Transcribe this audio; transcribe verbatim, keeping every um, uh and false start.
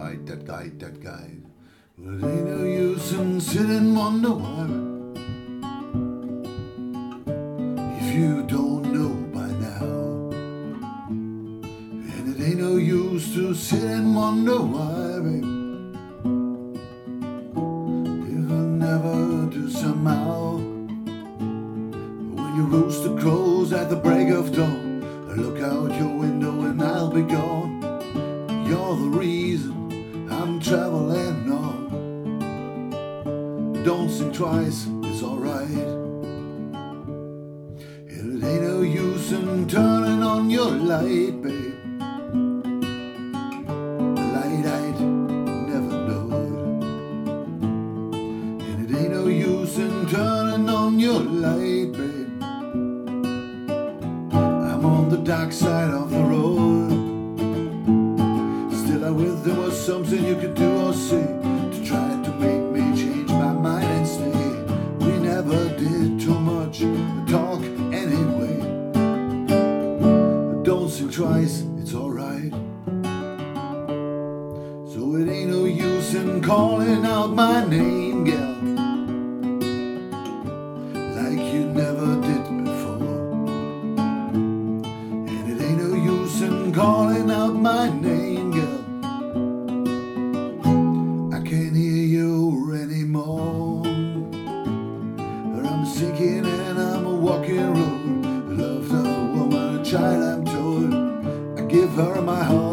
guy, that guy, that guy. Well, it ain't no use in sitting and wonder why. If you don't know by now, and it ain't no use to sit and wonder why, baby. It'll never do somehow. When you roost the crows at the break of dawn, look out your window and I'll be gone. You're the reason I'm traveling on. Don't think twice, it's alright. It ain't no use in turning on your light, babe. The light I'd never know. And it ain't no use in turning on your light, babe. I'm on the dark side of the road. Still I wish there was something you could do or say to try to make me change my mind and stay. We never did too much talk anyway. Don't think twice, it's alright. So it ain't no use in calling out my name, gal, like you never did before. And it ain't no use in calling out my name, girl. I can't hear you anymore. I'm sinking and I'm a walking road. Love of a woman, a child, I'm told. I give her my heart.